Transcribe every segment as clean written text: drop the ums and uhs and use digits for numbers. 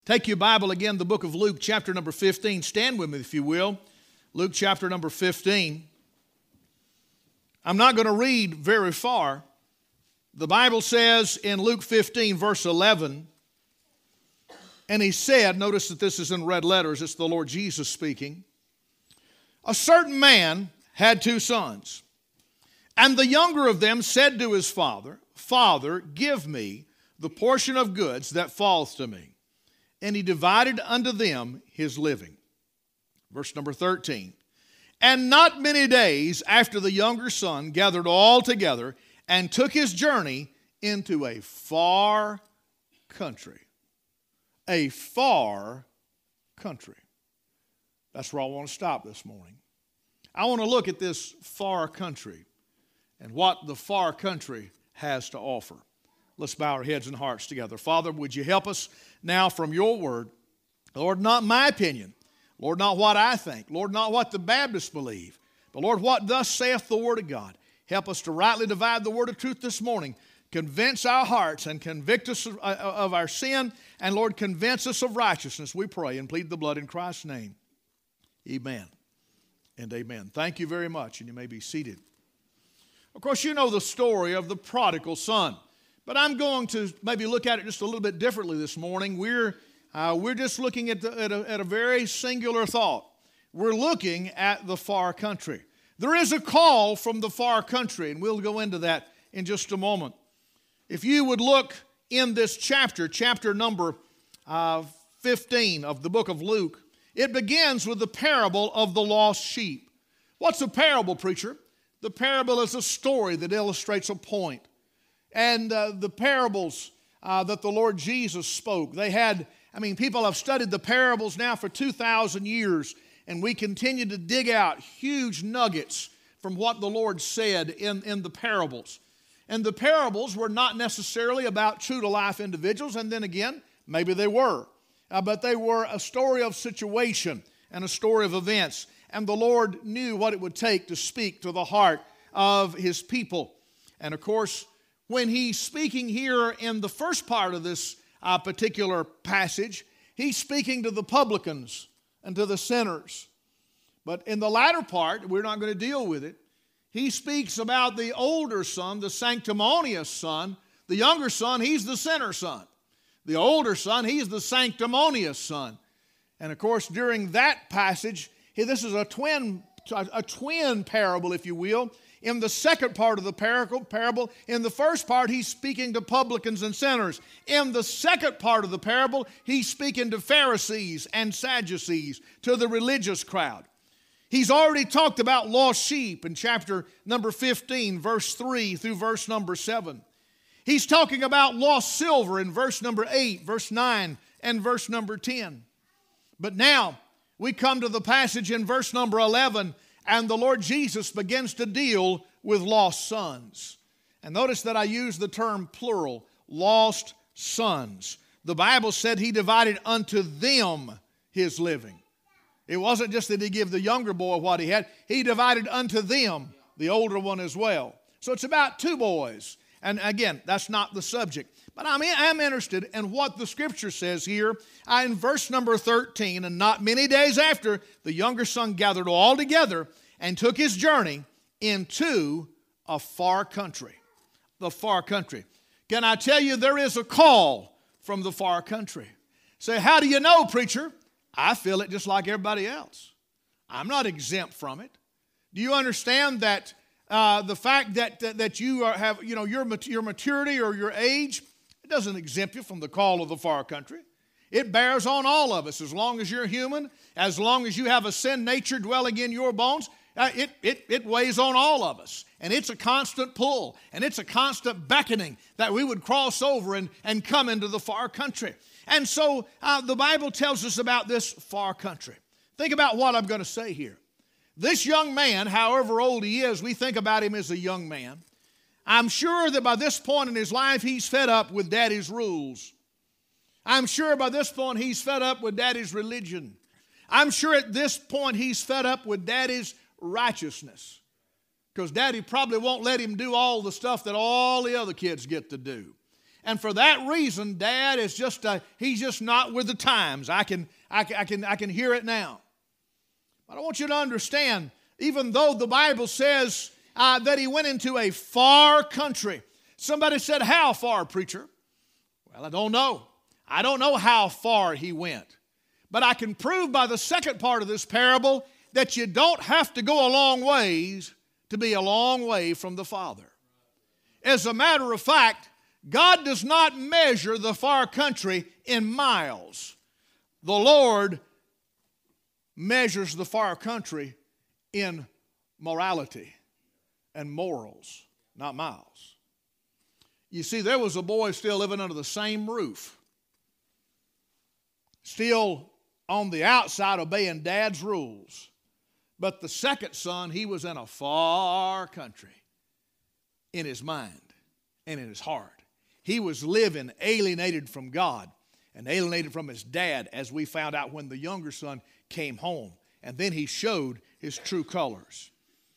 Take your Bible again, the book of Luke, chapter number 15. Stand with me, if you will. Luke, chapter number 15. I'm not going to read very far. The Bible says in Luke 15, verse 11, and he said, notice that this is in red letters, it's the Lord Jesus speaking, a certain man had two sons, and the younger of them said to his father, Father, give me the portion of goods that falls to me. And he divided unto them his living. Verse number 13. And not many days after the younger son gathered all together and took his journey into a far country. A far country. That's where I want to stop this morning. I want to look at this far country and what the far country has to offer. Let's bow our heads and hearts together. Father, would you help us now from your word? Lord, not my opinion. Lord, not what I think. Lord, not what the Baptists believe. But Lord, what thus saith the word of God. Help us to rightly divide the word of truth this morning. Convince our hearts and convict us of our sin. And Lord, convince us of righteousness, we pray, and plead the blood in Christ's name. Amen and amen. Thank you very much, and you may be seated. Of course, you know the story of the prodigal son. But I'm going to maybe look at it just a little bit differently this morning. We're just looking at a very singular thought. We're looking at the far country. There is a call from the far country, and we'll go into that in just a moment. If you would look in this chapter number 15 of the book of Luke, it begins with the parable of the lost sheep. What's a parable, preacher? The parable is a story that illustrates a point. And the parables that the Lord Jesus spoke, people have studied the parables now for 2,000 years, and we continue to dig out huge nuggets from what the Lord said in the parables. And the parables were not necessarily about true-to-life individuals, and then again, maybe they were. But they were a story of situation and a story of events. And the Lord knew what it would take to speak to the heart of His people. And of course, when He's speaking here in the first part of this particular passage, He's speaking to the publicans and to the sinners. But in the latter part, we're not going to deal with it. He speaks about the older son, the sanctimonious son. The younger son, he's the sinner son. The older son, he's the sanctimonious son. And of course, during that passage, this is a twin parable, if you will. In the second part of the parable, in the first part, he's speaking to publicans and sinners. In the second part of the parable, he's speaking to Pharisees and Sadducees, to the religious crowd. He's already talked about lost sheep in chapter number 15, verse 3 through verse number 7. He's talking about lost silver in verse number 8, verse 9, and verse number 10. But now, we come to the passage in verse number 11, and the Lord Jesus begins to deal with lost sons. And notice that I use the term plural, lost sons. The Bible said He divided unto them His living. It wasn't just that He gave the younger boy what he had. He divided unto them, the older one as well. So it's about two boys. And again, that's not the subject. But I'm interested in what the Scripture says here in verse number 13. And not many days after, the younger son gathered all together and took his journey into a far country. The far country. Can I tell you, there is a call from the far country. Say, how do you know, preacher? I feel it just like everybody else. I'm not exempt from it. Do you understand that the fact that you have, your maturity or your age, it doesn't exempt you from the call of the far country. It bears on all of us. As long as you're human, as long as you have a sin nature dwelling in your bones, it weighs on all of us. And it's a constant pull, and it's a constant beckoning that we would cross over and come into the far country. And so the Bible tells us about this far country. Think about what I'm going to say here. This young man, however old he is, we think about him as a young man. I'm sure that by this point in his life, he's fed up with daddy's rules. I'm sure by this point, he's fed up with daddy's religion. I'm sure at this point, he's fed up with daddy's righteousness. Because daddy probably won't let him do all the stuff that all the other kids get to do. And for that reason, Dad is he's just not with the times. I can hear it now. But I want you to understand, even though the Bible says that he went into a far country. Somebody said, how far, preacher? Well, I don't know. I don't know how far he went. But I can prove by the second part of this parable that you don't have to go a long ways to be a long way from the Father. As a matter of fact, God does not measure the far country in miles. The Lord measures the far country in morality and morals, not miles. You see, there was a boy still living under the same roof, still on the outside obeying Dad's rules. But the second son, he was in a far country in his mind and in his heart. He was living alienated from God and alienated from his dad, as we found out when the younger son came home. And then he showed his true colors.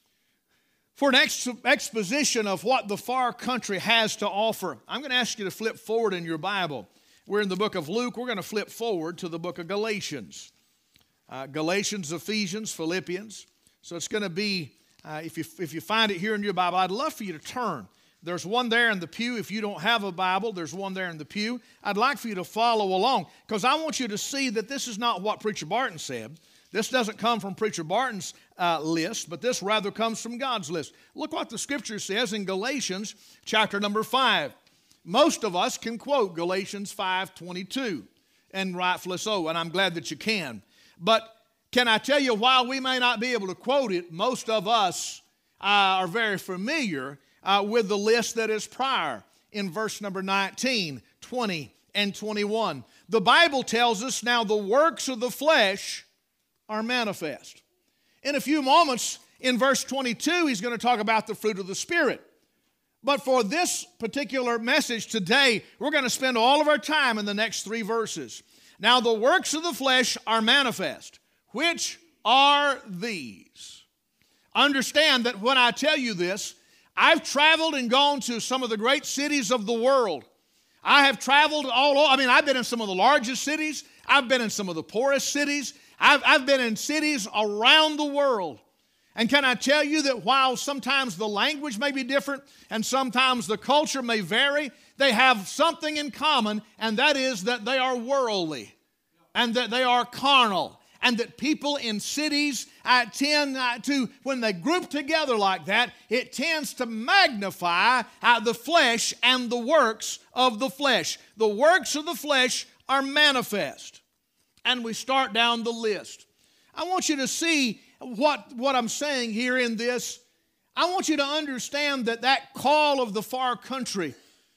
For an exposition of what the far country has to offer, I'm going to ask you to flip forward in your Bible. We're in the book of Luke. We're going to flip forward to the book of Galatians. Galatians, Ephesians, Philippians. So it's going to be, if you find it here in your Bible, I'd love for you to turn. There's one there in the pew. If you don't have a Bible, there's one there in the pew. I'd like for you to follow along, because I want you to see that this is not what Preacher Barton said. This doesn't come from Preacher Barton's list, but this rather comes from God's list. Look what the Scripture says in Galatians chapter number 5. Most of us can quote Galatians 5:22, and rightfully so, and I'm glad that you can. But can I tell you, while we may not be able to quote it, most of us are very familiar with the list that is prior in verse number 19, 20, and 21. The Bible tells us, now the works of the flesh are manifest. In a few moments, in verse 22, he's going to talk about the fruit of the Spirit. But for this particular message today, we're going to spend all of our time in the next 3 verses. Now the works of the flesh are manifest. Which are these? Understand that when I tell you this, I've traveled and gone to some of the great cities of the world. I have traveled all over. I've been in some of the largest cities. I've been in some of the poorest cities. I've been in cities around the world. And can I tell you that while sometimes the language may be different and sometimes the culture may vary, they have something in common, and that is that they are worldly and that they are carnal, and that people in cities tend to, when they group together like that, it tends to magnify the flesh and the works of the flesh. The works of the flesh are manifest. And we start down the list. I want you to see what I'm saying here in this. I want you to understand that call of the far country,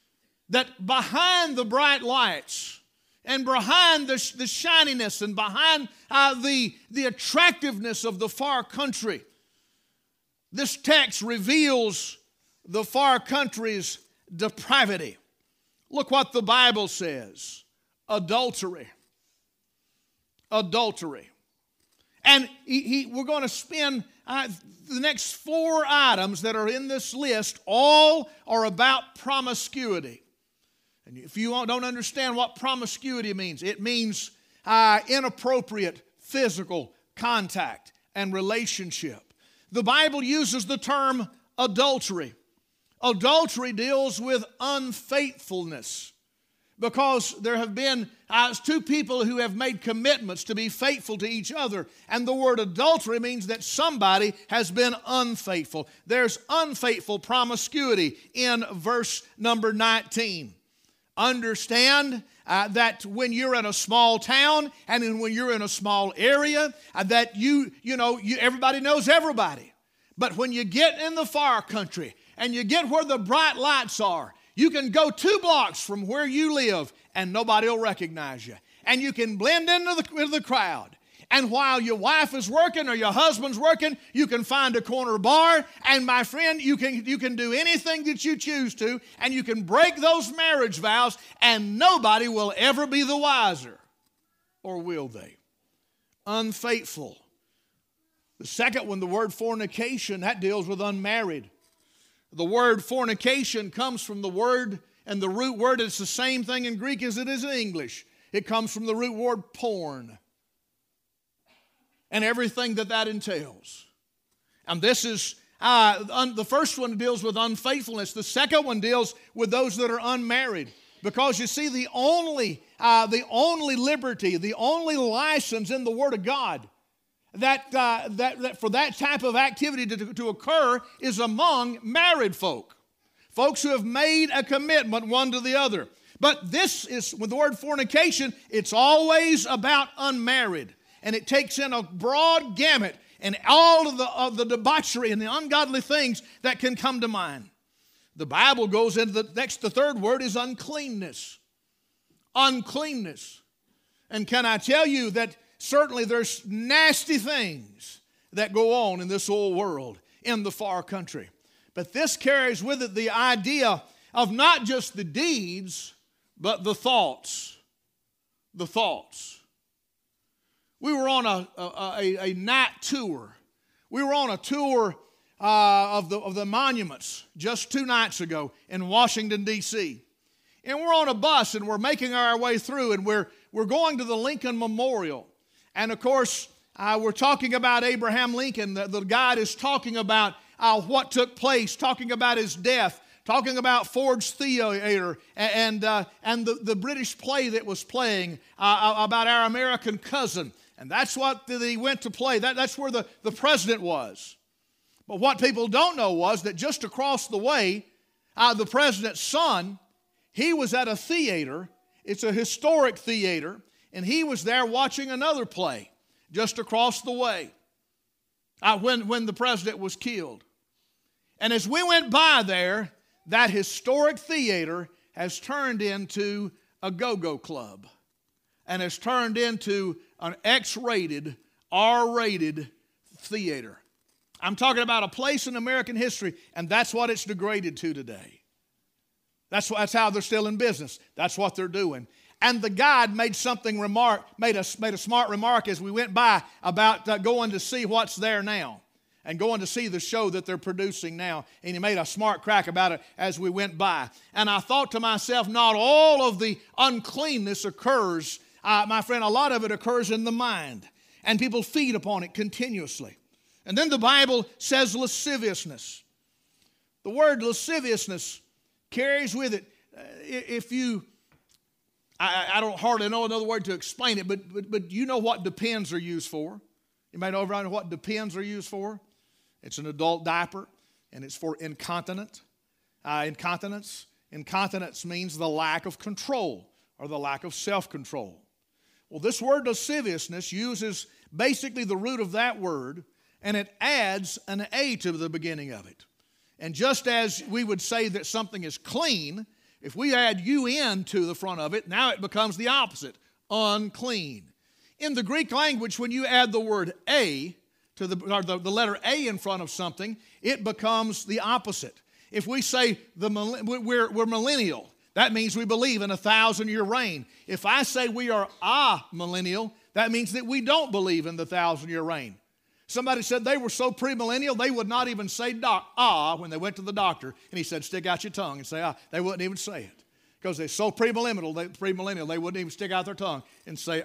that behind the bright lights and behind the shininess and behind the attractiveness of the far country, this text reveals the far country's depravity. Look what the Bible says. Adultery. Adultery. And we're going to spend the next 4 items that are in this list. All are about promiscuity. And if you don't understand what promiscuity means, it means inappropriate physical contact and relationship. The Bible uses the term adultery. Adultery deals with unfaithfulness, because there have been 2 people who have made commitments to be faithful to each other. And the word adultery means that somebody has been unfaithful. There's unfaithful promiscuity in verse number 19. Understand that when you're in a small town and when you're in a small area, that everybody knows everybody. But when you get in the far country and you get where the bright lights are, you can go 2 blocks from where you live and nobody will recognize you. And you can blend into the crowd. And while your wife is working or your husband's working, you can find a corner bar. And my friend, you can do anything that you choose to. And you can break those marriage vows and nobody will ever be the wiser. Or will they? Unfaithful. The second one, the word fornication, that deals with unmarried. The word fornication comes from the word And the root word is the same thing in Greek as it is in English. It comes from the root word porn. And everything that entails. And this is, the first one deals with unfaithfulness. The second one deals with those that are unmarried. Because you see, the only liberty, the only license in the Word of God that for that type of activity to occur is among married folk. Folks who have made a commitment one to the other. But this is, with the word fornication, it's always about unmarried. And it takes in a broad gamut and all of the debauchery and the ungodly things that can come to mind. The Bible goes into the third word is uncleanness. Uncleanness. And can I tell you that certainly there's nasty things that go on in this old world, in the far country. But this carries with it the idea of not just the deeds, but the thoughts. The thoughts. We were on a night tour. We were on a tour of the monuments just 2 nights ago in Washington, D.C. And we're on a bus and we're making our way through and we're going to the Lincoln Memorial. And of course, we're talking about Abraham Lincoln. The guide is talking about what took place, talking about his death, talking about Ford's Theater and the British play that was playing about our American cousin. And that's what he went to play. That's where the president was. But what people don't know was that just across the way, the president's son, he was at a theater. It's a historic theater. And he was there watching another play just across the way when the president was killed. And as we went by there, that historic theater has turned into a go-go club and has turned into an X-rated, R-rated theater. I'm talking about a place in American history, and that's what it's degraded to today. That's how they're still in business. That's what they're doing. And the guide made made a smart remark as we went by about going to see what's there now and going to see the show that they're producing now. And he made a smart crack about it as we went by. And I thought to myself, not all of the uncleanness occurs, my friend, a lot of it occurs in the mind. And people feed upon it continuously. And then the Bible says lasciviousness. The word lasciviousness carries with it, I don't hardly know another word to explain it, but you know what Depends are used for. You may know what Depends are used for. It's an adult diaper, and it's for incontinence. Incontinence means the lack of control or the lack of self-control. Well, this word lasciviousness uses basically the root of that word, and it adds an A to the beginning of it. And just as we would say that something is clean, if we add UN to the front of it, now it becomes the opposite, unclean. In the Greek language, when you add the word A to the letter A in front of something, it becomes the opposite. If we say we're millennial, that means we believe in a 1,000-year reign. If I say we are a millennial, that means that we don't believe in the 1,000-year reign. Somebody said they were so premillennial, they would not even say when they went to the doctor. And he said, stick out your tongue and say, They wouldn't even say it. Because they're so premillennial, they wouldn't even stick out their tongue and say,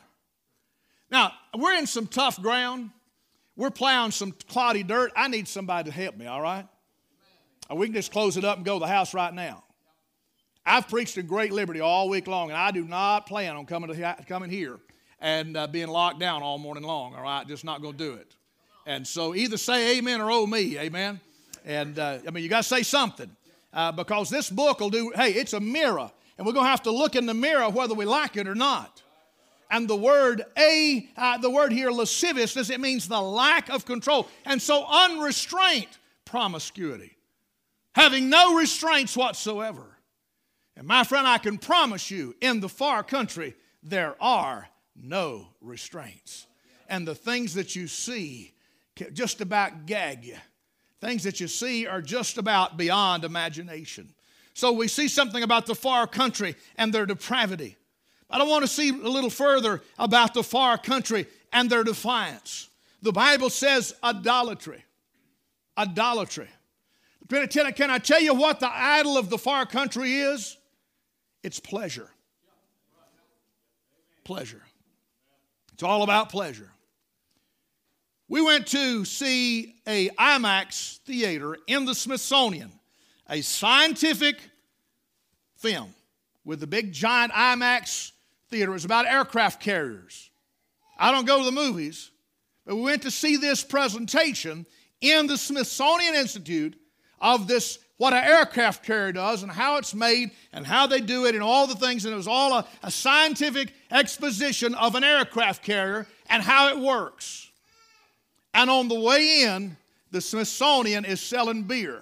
Now, we're in some tough ground. We're plowing some cloddy dirt. I need somebody to help me, all right? Or we can just close it up and go to the house right now. I've preached in great liberty all week long, and I do not plan on coming here and being locked down all morning long, all right? Just not going to do it. And so either say amen or oh me, amen? And, you got to say something because this book will do, it's a mirror, and we're going to have to look in the mirror whether we like it or not. And the word here, lasciviousness, it means the lack of control. And so unrestrained promiscuity, having no restraints whatsoever. And my friend, I can promise you, in the far country, there are no restraints. And the things that you see just about gag you. Things that you see are just about beyond imagination. So we see something about the far country and their depravity. But I want to see a little further about the far country and their defiance. The Bible says idolatry. Idolatry. Can I tell you what the idol of the far country is? It's pleasure. Pleasure. It's all about pleasure. We went to see a IMAX theater in the Smithsonian, a scientific film with the big giant IMAX theater. It was about aircraft carriers. I don't go to the movies, but we went to see this presentation in the Smithsonian Institute of this, what an aircraft carrier does and how it's made and how they do it and all the things. And it was all a scientific exposition of an aircraft carrier and how it works. And on the way in, the Smithsonian is selling beer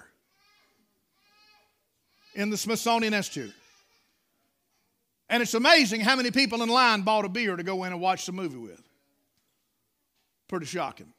in the Smithsonian Institute. And it's amazing how many people in line bought a beer to go in and watch the movie with. Pretty shocking.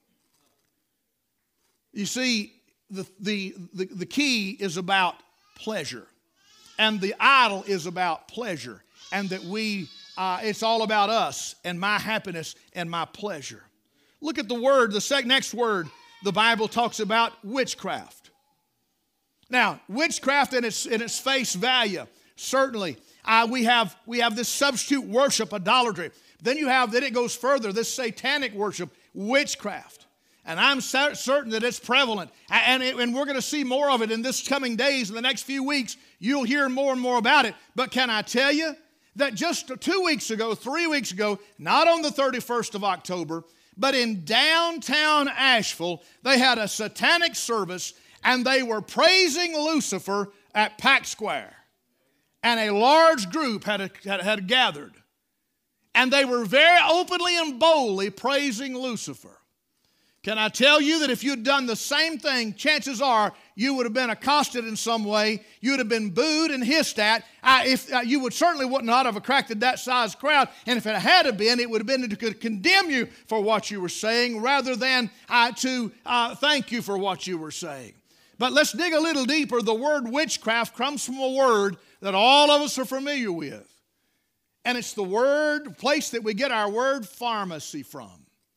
You see, the key is about pleasure. And the idol is about pleasure. And that it's all about us and my happiness and my pleasure. Look at the word, the next word, the Bible talks about witchcraft. Now, witchcraft in its face value, certainly, we have this substitute worship, idolatry. Then it goes further, this satanic worship, witchcraft. And I'm certain that it's prevalent. And we're going to see more of it in this coming days, in the next few weeks. You'll hear more and more about it. But can I tell you that just 3 weeks ago, not on the 31st of October, but in downtown Asheville, they had a satanic service and they were praising Lucifer at Pack Square. And a large group had gathered. And they were very openly and boldly praising Lucifer. Can I tell you that if you'd done the same thing, chances are you would have been accosted in some way. You would have been booed and hissed at. You would not have attracted that size crowd. And if it had been, it would have been to condemn you for what you were saying rather than to thank you for what you were saying. But let's dig a little deeper. The word witchcraft comes from a word that all of us are familiar with. And it's the place that we get our word pharmacy from.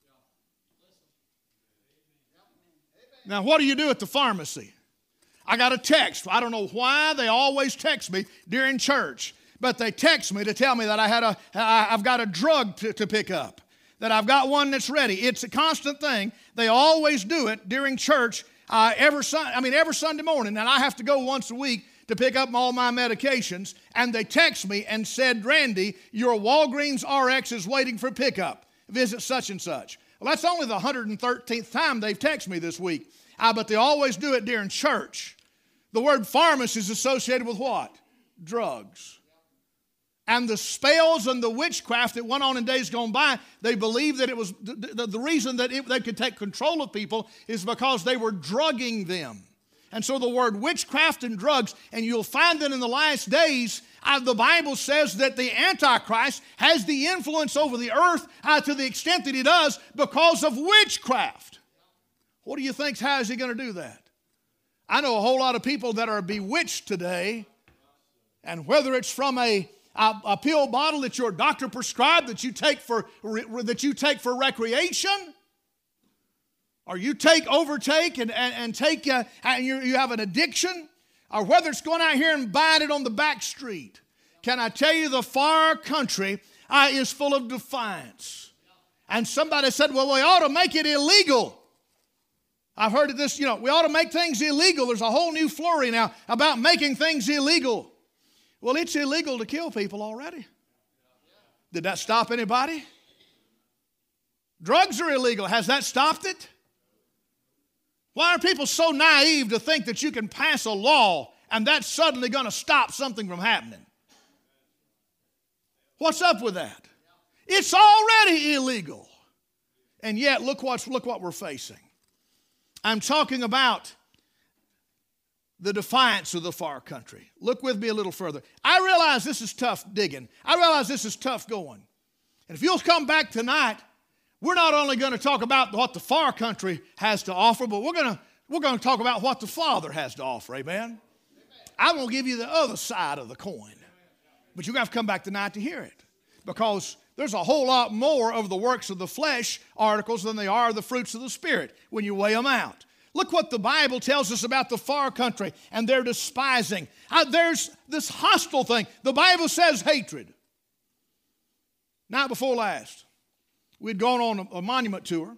Now, what do you do at the pharmacy? I got a text. I don't know why they always text me during church, but they text me to tell me that I've got a drug to pick up, that I've got one that's ready. It's a constant thing. They always do it during church every Sunday morning, and I have to go once a week to pick up all my medications, and they text me and said, Randy, your Walgreens RX is waiting for pickup. Visit such and such. Well, that's only the 113th time they've texted me this week. But they always do it during church. The word pharmacy is associated with what? Drugs. And the spells and the witchcraft that went on in days gone by, they believed that it was the reason that they could take control of people is because they were drugging them. And so the word witchcraft and drugs, and you'll find that in the last days, the Bible says that the Antichrist has the influence over the earth to the extent that he does because of witchcraft. What do you think? How is he going to do that? I know a whole lot of people that are bewitched today, and whether it's from a pill bottle that your doctor prescribed that you take for recreation, or you overtake and take and you have an addiction, or whether it's going out here and buying it on the back street. Can I tell you the far country is full of defiance? And somebody said, well, we ought to make it illegal. I've heard of this, we ought to make things illegal. There's a whole new flurry now about making things illegal. Well, it's illegal to kill people already. Did that stop anybody? Drugs are illegal. Has that stopped it? Why are people so naive to think that you can pass a law and that's suddenly going to stop something from happening? What's up with that? It's already illegal. And yet, look what we're facing. I'm talking about the defiance of the far country. Look with me a little further. I realize this is tough digging. I realize this is tough going. And if you'll come back tonight, we're not only going to talk about what the far country has to offer, but we're going to talk about what the Father has to offer. Amen? I'm going to give you the other side of the coin. But you're going to have to come back tonight to hear it. Because there's a whole lot more of the works of the flesh articles than they are the fruits of the Spirit when you weigh them out. Look what the Bible tells us about the far country and their despising. There's this hostile thing. The Bible says hatred. Night before last, we'd gone on a monument tour.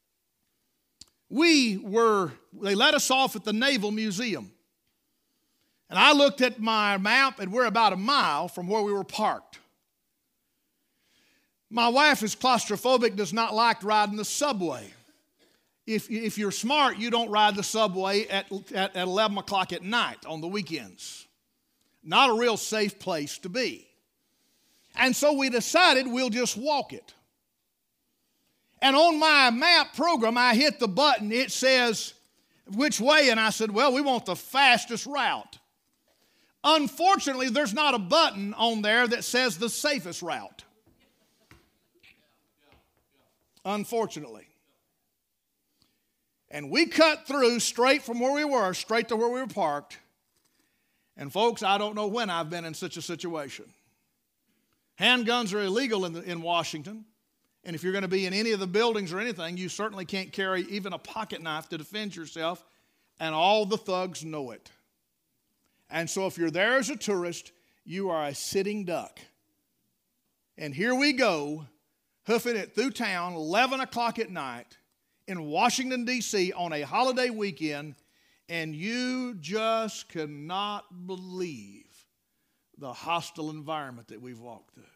They let us off at the Naval Museum. And I looked at my map, and we're about a mile from where we were parked. My wife is claustrophobic, does not like riding the subway. If you're smart, you don't ride the subway at 11 o'clock at night on the weekends. Not a real safe place to be. And so we decided we'll just walk it. And on my map program, I hit the button. It says, which way? And I said, well, we want the fastest route. Unfortunately, there's not a button on there that says the safest route. Unfortunately. And we cut through straight from where we were, straight to where we were parked. And folks, I don't know when I've been in such a situation. Handguns are illegal in Washington. And if you're going to be in any of the buildings or anything, you certainly can't carry even a pocket knife to defend yourself. And all the thugs know it. And so if you're there as a tourist, you are a sitting duck. And here we go, hoofing it through town, 11 o'clock at night, in Washington, D.C. on a holiday weekend, and you just cannot believe the hostile environment that we've walked through.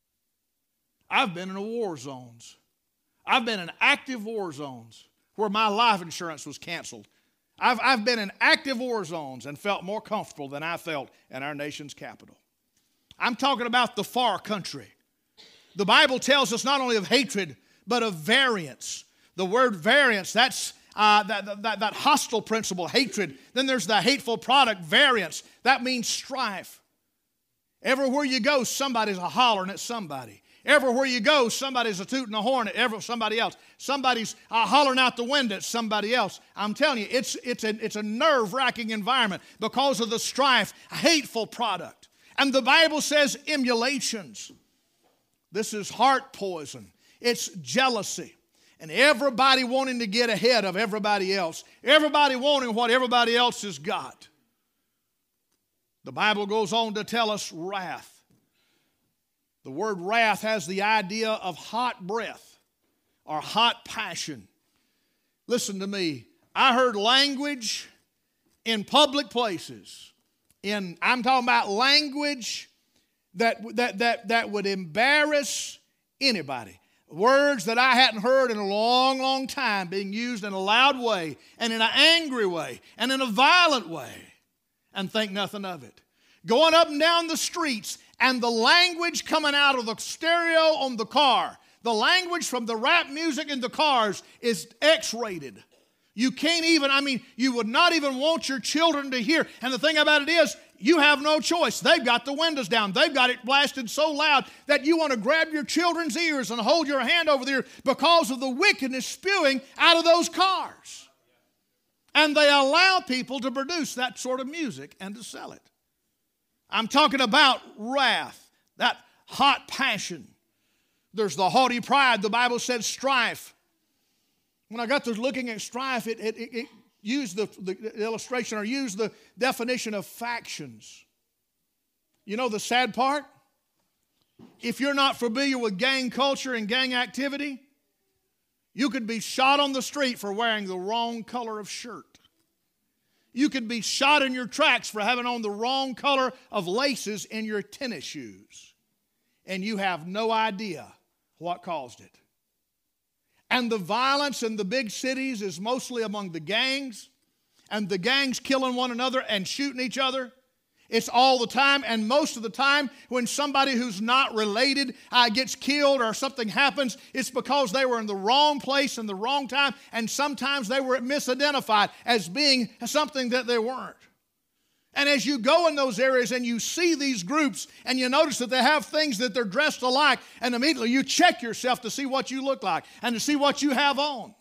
I've been in war zones. I've been in active war zones where my life insurance was canceled. I've been in active war zones and felt more comfortable than I felt in our nation's capital. I'm talking about the far country. The Bible tells us not only of hatred, but of variance. The word variance, that's that hostile principle, hatred. Then there's the hateful product, variance. That means strife. Everywhere you go, somebody's a-hollering at somebody. Everywhere you go, somebody's a tooting a horn at somebody else. Somebody's hollering out the window at somebody else. I'm telling you, it's a nerve-wracking environment because of the strife, hateful product. And the Bible says emulations. This is heart poison. It's jealousy. And everybody wanting to get ahead of everybody else. Everybody wanting what everybody else has got. The Bible goes on to tell us wrath. The word wrath has the idea of hot breath or hot passion. Listen to me. I heard language in public places. I'm talking about language that would embarrass anybody. Words that I hadn't heard in a long, long time being used in a loud way and in an angry way and in a violent way, and think nothing of it. Going up and down the streets, and the language coming out of the stereo on the car, the language from the rap music in the cars is X-rated. You can't even, you would not even want your children to hear. And the thing about it is, you have no choice. They've got the windows down. They've got it blasted so loud that you want to grab your children's ears and hold your hand over their ear because of the wickedness spewing out of those cars. And they allow people to produce that sort of music and to sell it. I'm talking about wrath, that hot passion. There's the haughty pride. The Bible said strife. When I got to looking at strife, it used the illustration or used the definition of factions. You know the sad part? If you're not familiar with gang culture and gang activity, you could be shot on the street for wearing the wrong color of shirt. You could be shot in your tracks for having on the wrong color of laces in your tennis shoes. And you have no idea what caused it. And the violence in the big cities is mostly among the gangs. And the gangs killing one another and shooting each other. It's all the time, and most of the time when somebody who's not related gets killed or something happens, it's because they were in the wrong place in the wrong time, and sometimes they were misidentified as being something that they weren't. And as you go in those areas and you see these groups and you notice that they have things that they're dressed alike, and immediately you check yourself to see what you look like and to see what you have on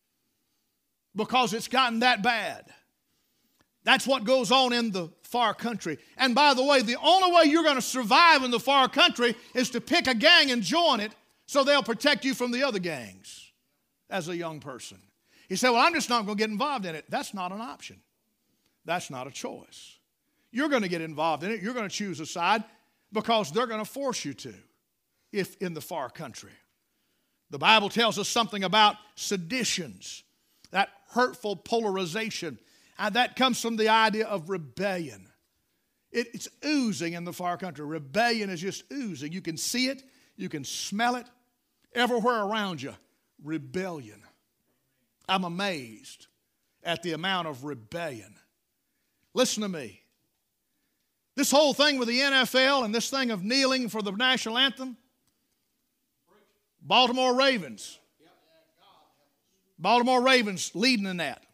because it's gotten that bad. That's what goes on in the far country. And by the way, the only way you're going to survive in the far country is to pick a gang and join it so they'll protect you from the other gangs as a young person. He said, well, I'm just not going to get involved in it. That's not an option. That's not a choice. You're going to get involved in it. You're going to choose a side because they're going to force you to, if in the far country. The Bible tells us something about seditions, that hurtful polarization. And that comes from the idea of rebellion. It's oozing in the far country. Rebellion is just oozing. You can see it. You can smell it. Everywhere around you, rebellion. I'm amazed at the amount of rebellion. Listen to me. This whole thing with the NFL and this thing of kneeling for the national anthem, Baltimore Ravens. Baltimore Ravens leading in that.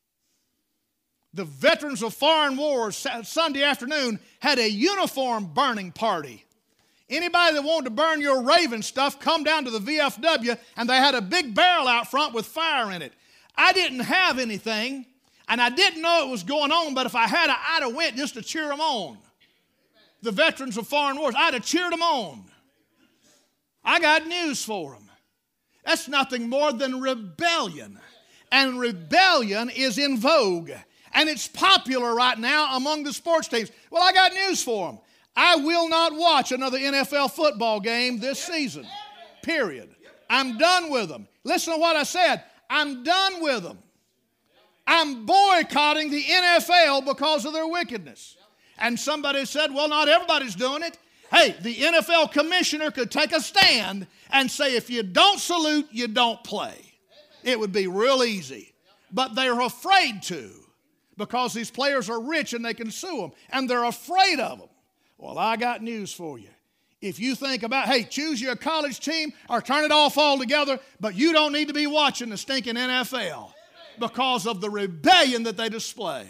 The veterans of foreign wars Sunday afternoon had a uniform burning party. Anybody that wanted to burn your Raven stuff, come down to the VFW, and they had a big barrel out front with fire in it. I didn't have anything, and I didn't know it was going on, but if I had, I'd have went just to cheer them on. The veterans of foreign wars, I'd have cheered them on. I got news for them. That's nothing more than rebellion. And rebellion is in vogue. And it's popular right now among the sports teams. Well, I got news for them. I will not watch another NFL football game this season. Period. I'm done with them. Listen to what I said. I'm done with them. I'm boycotting the NFL because of their wickedness. And somebody said, well, not everybody's doing it. Hey, the NFL commissioner could take a stand and say, if you don't salute, you don't play. It would be real easy. But they're afraid to, because these players are rich and they can sue them, and they're afraid of them. Well, I got news for you. If you think about, hey, choose your college team or turn it off altogether, but you don't need to be watching the stinking NFL because of the rebellion that they display.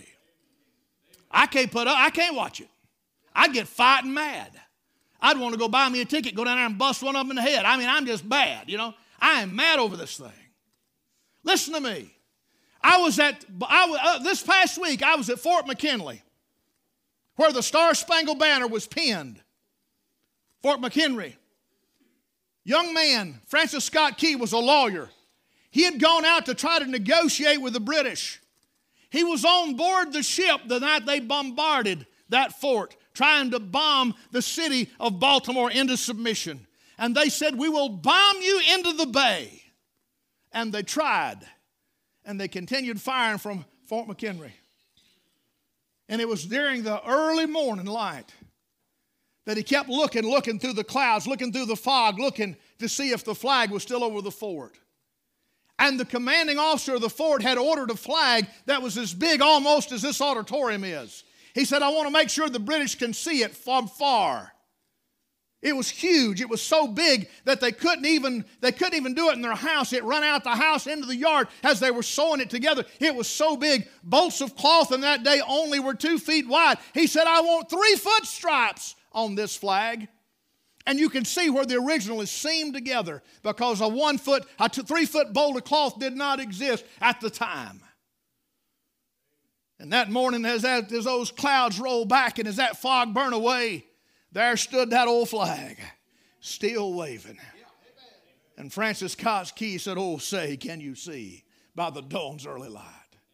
I can't watch it. I'd get fighting mad. I'd want to go buy me a ticket, go down there and bust one of them in the head. I mean, I'm just bad, you know. I am mad over this thing. Listen to me. This past week, I was at Fort McKinley, where the Star-Spangled Banner was pinned. Fort McHenry. Young man, Francis Scott Key, was a lawyer. He had gone out to try to negotiate with the British. He was on board the ship the night they bombarded that fort, trying to bomb the city of Baltimore into submission. And they said, we will bomb you into the bay. And they tried. And they continued firing from Fort McHenry. And it was during the early morning light that he kept looking through the clouds, looking through the fog, looking to see if the flag was still over the fort. And the commanding officer of the fort had ordered a flag that was as big almost as this auditorium is. He said, I want to make sure the British can see it from far. It was huge. It was so big that they couldn't even do it in their house. It ran out the house into the yard as they were sewing it together. It was so big. Bolts of cloth in that day only were 2 feet wide. He said, I want 3-foot stripes on this flag. And you can see where the original is seamed together because a 3-foot bolt of cloth did not exist at the time. And that morning, as those clouds rolled back and as that fog burned away, there stood that old flag, still waving. And Francis Scott Key said, oh, say, can you see by the dawn's early light?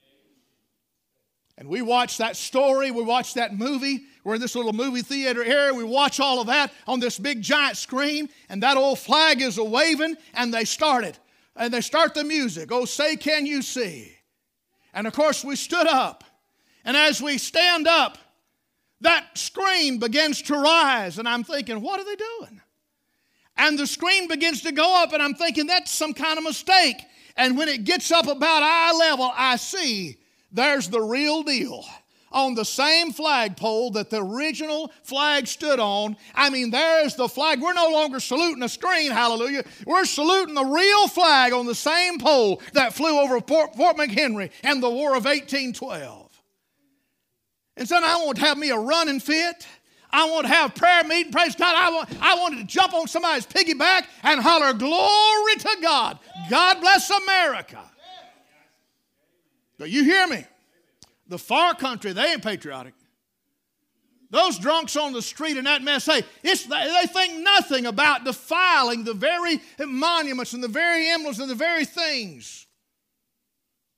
And we watched that story, we watched that movie. We're in this little movie theater area. We watch all of that on this big giant screen, and that old flag is a-waving, and they start it. And they start the music, oh, say, can you see? And, of course, we stood up. And as we stand up, that screen begins to rise, and I'm thinking, what are they doing? And the screen begins to go up, and I'm thinking, that's some kind of mistake. And when it gets up about eye level, I see there's the real deal. On the same flagpole that the original flag stood on. I mean, there's the flag. We're no longer saluting a screen, hallelujah. We're saluting the real flag on the same pole that flew over Fort McHenry in the War of 1812. And so I want to have me a running fit. I want to have prayer meeting, praise God. I wanted to jump on somebody's piggyback and holler, glory to God. God bless America. But you hear me? The far country, they ain't patriotic. Those drunks on the street in that mess, hey, they think nothing about defiling the very monuments and the very emblems and the very things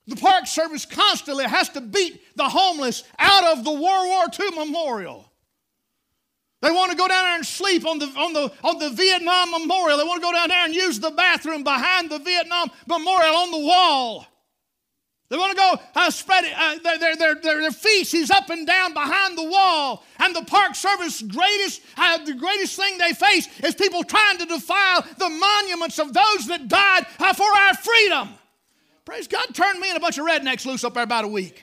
The Park Service constantly has to beat the homeless out of the World War II memorial. They want to go down there and sleep on the Vietnam memorial. They want to go down there and use the bathroom behind the Vietnam memorial on the wall. They want to go spread their feces up and down behind the wall. And the Park Service the greatest thing they face is people trying to defile the monuments of those that died for our freedom. Praise God, turned me and a bunch of rednecks loose up there about a week.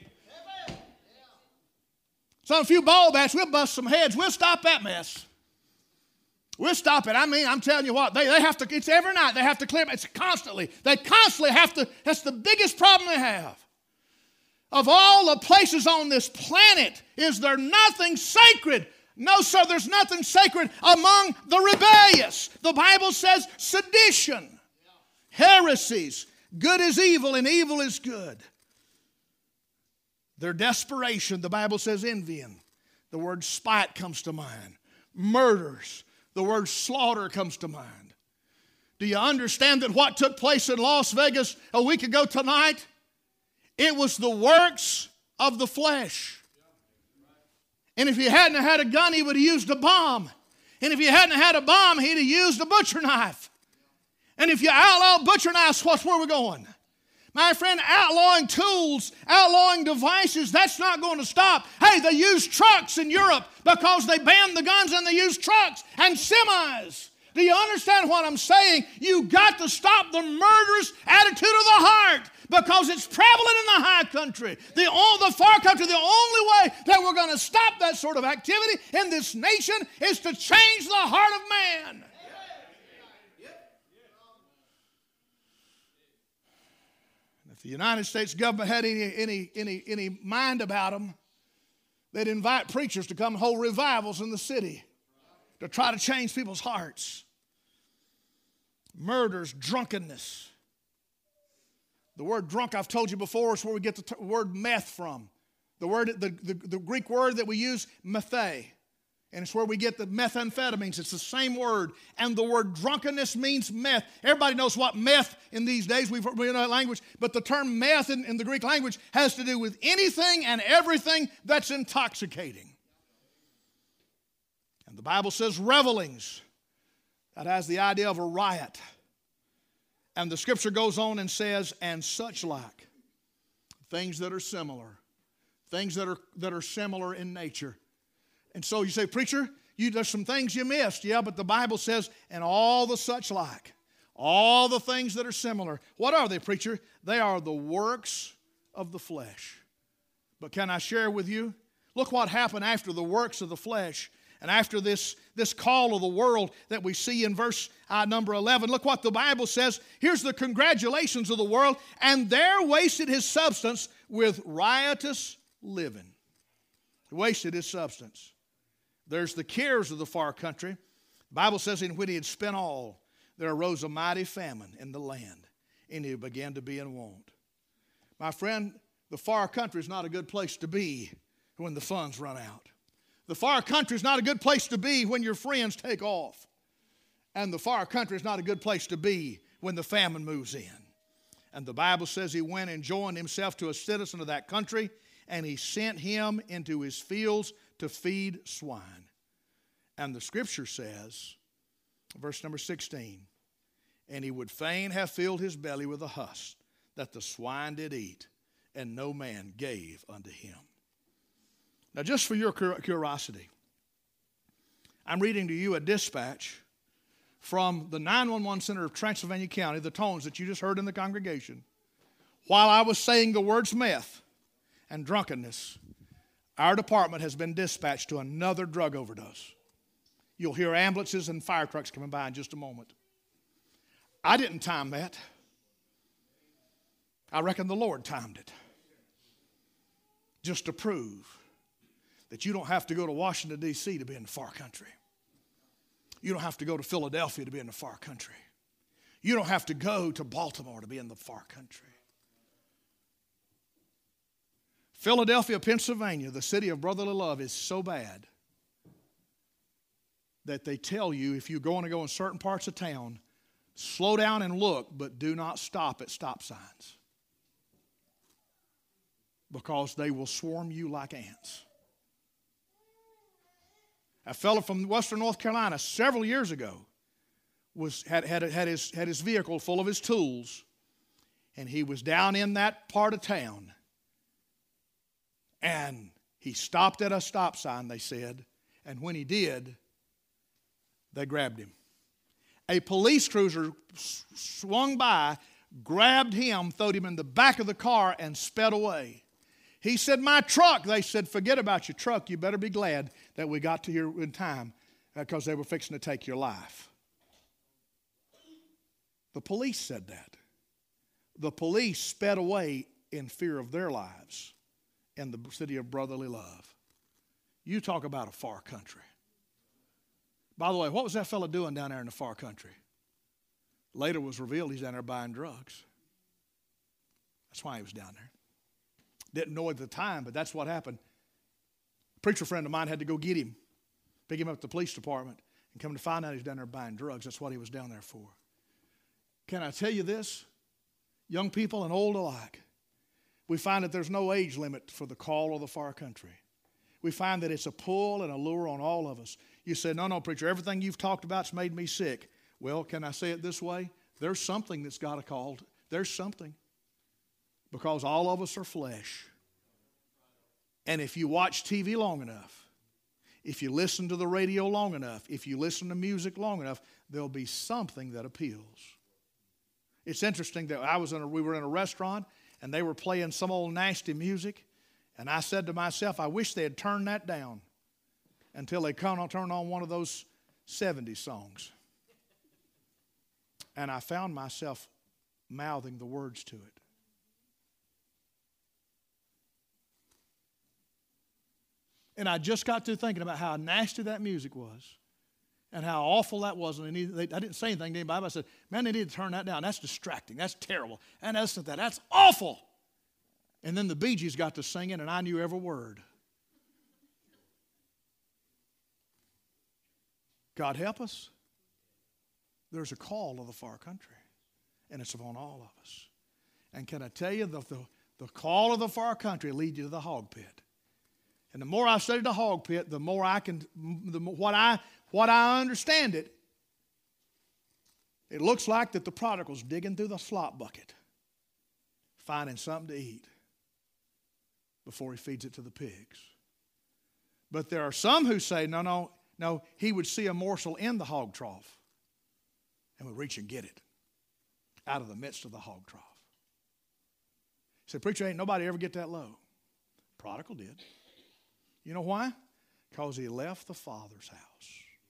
So a few ball bats, we'll bust some heads. We'll stop that mess. We'll stop it. I mean, I'm telling you what, they have to, it's every night. They have to clear, it's constantly. They constantly have to, that's the biggest problem they have. Of all the places on this planet, is there nothing sacred? No, sir, there's nothing sacred among the rebellious. The Bible says sedition, heresies, good is evil and evil is good. Their desperation, the Bible says envying. The word spite comes to mind. Murders. The word slaughter comes to mind. Do you understand that what took place in Las Vegas a week ago tonight? It was the works of the flesh. And if he hadn't had a gun, he would have used a bomb. And if he hadn't had a bomb, he'd have used a butcher knife. And if you outlaw butcher knives, where we're going? My friend, outlawing tools, outlawing devices, that's not going to stop. Hey, they use trucks in Europe because they banned the guns and they use trucks and semis. Do you understand what I'm saying? You got to stop the murderous attitude of the heart because it's prevalent in the high country. The far country, the only way that we're going to stop that sort of activity in this nation is to change the heart of man. The United States government had any mind about them, they'd invite preachers to come hold revivals in the city to try to change people's hearts. Murders, drunkenness. The word drunk, I've told you before, is where we get the word meth from. The Greek word that we use, methe. And it's where we get the methamphetamines. It's the same word. And the word drunkenness means meth. Everybody knows what meth in these days. We know that language. But the term meth in the Greek language has to do with anything and everything that's intoxicating. And the Bible says revelings. That has the idea of a riot. And the scripture goes on and says, and such like. Things that are similar. Things that are similar in nature. And so you say, preacher, there's some things you missed. Yeah, but the Bible says, and all the such like, all the things that are similar. What are they, preacher? They are the works of the flesh. But can I share with you? Look what happened after the works of the flesh and after this call of the world that we see in verse number 11. Look what the Bible says. Here's the congratulations of the world. And there wasted his substance with riotous living. He wasted his substance. There's the cares of the far country. The Bible says, and when he had spent all, there arose a mighty famine in the land, and he began to be in want. My friend, the far country is not a good place to be when the funds run out. The far country is not a good place to be when your friends take off. And the far country is not a good place to be when the famine moves in. And the Bible says he went and joined himself to a citizen of that country, and he sent him into his fields to feed swine. And the scripture says, verse number 16, and he would fain have filled his belly with a husk that the swine did eat, and no man gave unto him. Now, just for your curiosity, I'm reading to you a dispatch from the 911 Center of Transylvania County, the tones that you just heard in the congregation. While I was saying the words meth and drunkenness, our department has been dispatched to another drug overdose. You'll hear ambulances and fire trucks coming by in just a moment. I didn't time that. I reckon the Lord timed it. Just to prove that you don't have to go to Washington, D.C. to be in the far country. You don't have to go to Philadelphia to be in the far country. You don't have to go to Baltimore to be in the far country. Philadelphia, Pennsylvania, the city of brotherly love, is so bad that they tell you if you're going to go in certain parts of town, slow down and look, but do not stop at stop signs. because they will swarm you like ants. A fellow from western North Carolina several years ago had his vehicle full of his tools, and he was down in that part of town, and he stopped at a stop sign, they said, and when he did, they grabbed him. A police cruiser swung by, grabbed him, threw him in the back of the car, and sped away. He said, "My truck." They said, "Forget about your truck. You better be glad that we got to here in time because they were fixing to take your life." The police said that. The police sped away in fear of their lives in the city of brotherly love. You talk about a far country. By the way, what was that fellow doing down there in the far country? Later was revealed he's down there buying drugs. That's why he was down there. Didn't know at the time, but that's what happened. A preacher friend of mine had to go get him, pick him up at the police department, and come to find out he's down there buying drugs. That's what he was down there for. Can I tell you this? Young people and old alike, we find that there's no age limit for the call of the far country. We find that it's a pull and a lure on all of us. You say, no, preacher, everything you've talked about's made me sick. Well, can I say it this way? There's something that's got a call. There's something. Because all of us are flesh. And if you watch TV long enough, if you listen to the radio long enough, if you listen to music long enough, there'll be something that appeals. It's interesting that we were in a restaurant and they were playing some old nasty music, and I said to myself, I wish they had turned that down until they turned on one of those 70s songs. And I found myself mouthing the words to it. And I just got to thinking about how nasty that music was and how awful that was. And I didn't say anything to anybody, but I said, man, they need to turn that down. That's distracting. That's terrible. And that's awful. And then the Bee Gees got to singing, and I knew every word. God help us. There's a call of the far country, and it's upon all of us. And can I tell you, the call of the far country leads you to the hog pit. And the more I study the hog pit, the more what I understand it, it looks like that the prodigal's digging through the slop bucket, finding something to eat before he feeds it to the pigs. But there are some who say, no, he would see a morsel in the hog trough and would reach and get it out of the midst of the hog trough. He said, preacher, ain't nobody ever get that low. Prodigal did. You know why? Because he left the Father's house.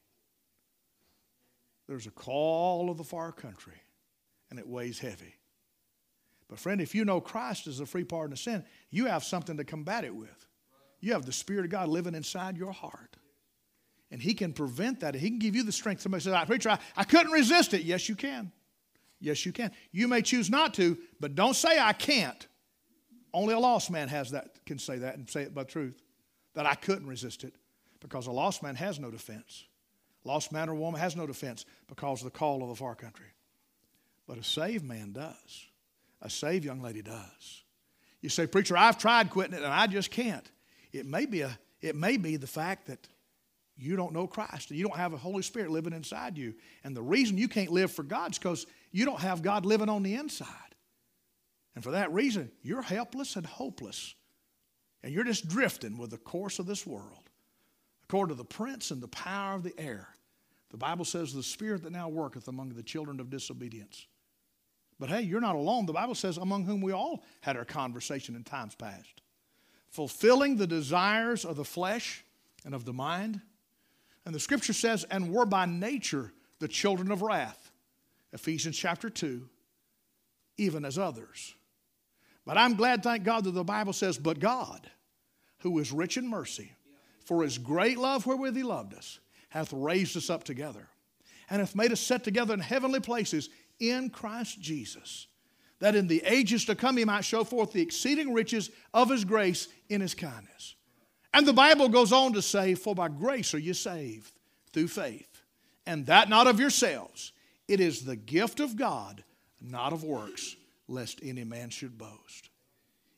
There's a call of the far country, and it weighs heavy. But friend, if you know Christ as a free pardon of sin, you have something to combat it with. You have the Spirit of God living inside your heart. And He can prevent that. He can give you the strength. Somebody says, preacher, I couldn't resist it. Yes, you can. Yes, you can. You may choose not to, but don't say I can't. Only a lost man can say that and say it by truth. That I couldn't resist it, because a lost man has no defense. Lost man or woman has no defense because of the call of the far country. But a saved man does. A saved young lady does. You say, preacher, I've tried quitting it and I just can't. It may be the fact that you don't know Christ and you don't have a Holy Spirit living inside you. And the reason you can't live for God is because you don't have God living on the inside. And for that reason, you're helpless and hopeless. And you're just drifting with the course of this world. According to the prince and the power of the air. The Bible says the spirit that now worketh among the children of disobedience. But hey, you're not alone. The Bible says among whom we all had our conversation in times past. Fulfilling the desires of the flesh and of the mind. And the scripture says, and were by nature the children of wrath. Ephesians chapter 2, even as others. But I'm glad, thank God, that the Bible says, but God, who is rich in mercy, for His great love wherewith He loved us, hath raised us up together, and hath made us sit together in heavenly places in Christ Jesus, that in the ages to come He might show forth the exceeding riches of His grace in His kindness. And the Bible goes on to say, for by grace are you saved through faith, and that not of yourselves. It is the gift of God, not of works, lest any man should boast.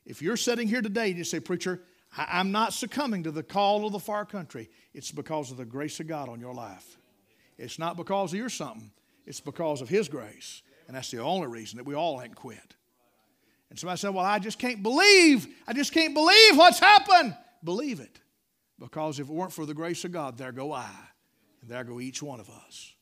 If you're sitting here today and you say, preacher, I'm not succumbing to the call of the far country, it's because of the grace of God on your life. It's not because of your something. It's because of His grace. And that's the only reason that we all ain't quit. And somebody said, well, I just can't believe what's happened. Believe it. Because if it weren't for the grace of God, there go I. And there go each one of us.